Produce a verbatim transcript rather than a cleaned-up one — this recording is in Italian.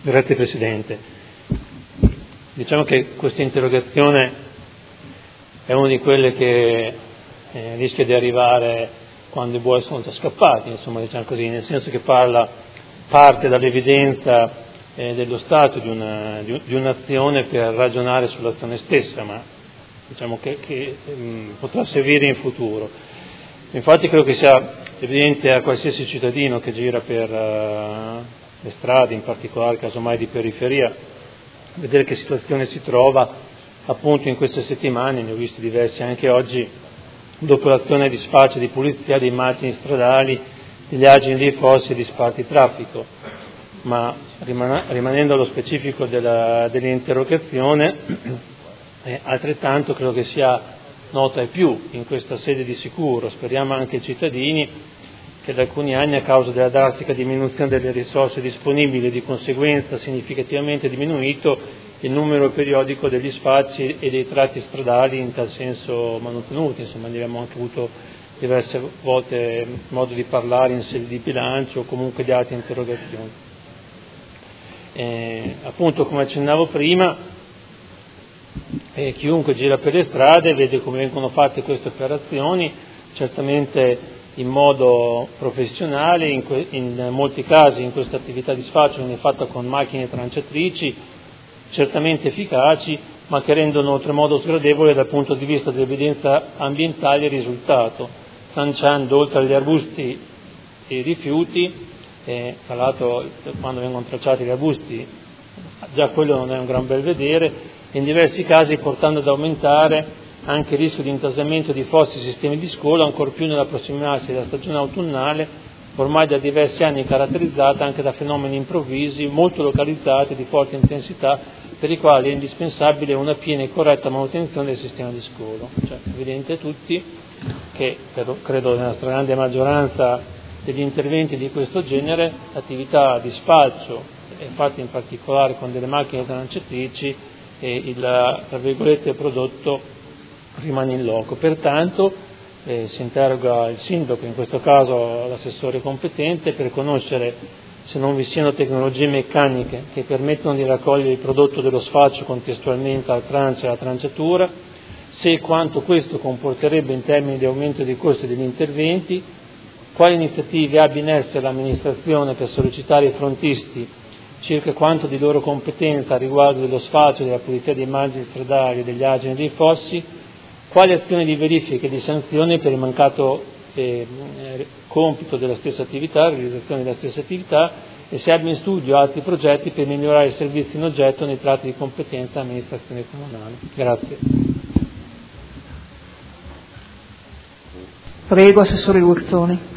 Grazie Presidente. Diciamo che questa interrogazione è una di quelle che eh, rischia di arrivare quando i buoi sono già scappati, insomma, diciamo così, nel senso che parla, parte dall'evidenza eh, dello Stato di, una, di, di un'azione per ragionare sull'azione stessa, ma diciamo che, che mh, potrà servire in futuro. Infatti credo che sia evidente a qualsiasi cittadino che gira per uh, le strade, in particolare casomai di periferia, vedere che situazione si trova appunto in queste settimane, ne ho visti diversi anche oggi, dopo l'azione di sfalcio di pulizia dei margini stradali, degli argini dei fossi e di sparti traffico. Ma riman- rimanendo allo specifico della, dell'interrogazione, eh, altrettanto credo che sia nota ai più in questa sede di sicuro, speriamo anche ai cittadini, che da alcuni anni, a causa della drastica diminuzione delle risorse disponibili e di conseguenza significativamente diminuito il numero periodico degli sfalci e dei tratti stradali in tal senso manutenuti. Insomma, ne abbiamo anche avuto diverse volte modo di parlare in sede di bilancio o comunque di altre interrogazioni. Eh, appunto, come accennavo prima, eh, chiunque gira per le strade vede come vengono fatte queste operazioni, certamente in modo professionale, in, que- in molti casi in questa attività di sfalcio viene fatta con macchine tranciatrici certamente efficaci, ma che rendono oltremodo sgradevole dal punto di vista dell'evidenza ambientale il risultato, tranciando oltre agli arbusti e i rifiuti, eh, tra l'altro quando vengono tracciati gli arbusti già quello non è un gran bel vedere, in diversi casi portando ad aumentare anche il rischio di intasamento di fossi e sistemi di scolo, ancor più nell'approssimarsi della stagione autunnale, ormai da diversi anni caratterizzata anche da fenomeni improvvisi, molto localizzati, di forte intensità, per i quali è indispensabile una piena e corretta manutenzione del sistema di scolo. Cioè, è evidente a tutti che, credo, credo nella stragrande maggioranza degli interventi di questo genere, l'attività di spalcio è fatta in particolare con delle macchine tranciatrici e il, tra virgolette, prodotto rimane in loco. Pertanto eh, si interroga il sindaco, in questo caso l'assessore competente, per conoscere se non vi siano tecnologie meccaniche che permettono di raccogliere il prodotto dello sfalcio contestualmente al trancio e alla tranciatura, se e quanto questo comporterebbe in termini di aumento dei costi degli interventi, quali iniziative abbia in essere l'amministrazione per sollecitare i frontisti circa quanto di loro competenza a riguardo dello sfalcio e della pulizia dei margini stradali e degli argini dei fossi, quali azioni di verifica e di sanzione per il mancato eh, compito della stessa attività, realizzazione della stessa attività, e se abbia in studio altri progetti per migliorare i servizi in oggetto nei tratti di competenza dell'amministrazione comunale. Grazie. Prego, Assessore Gurzoni.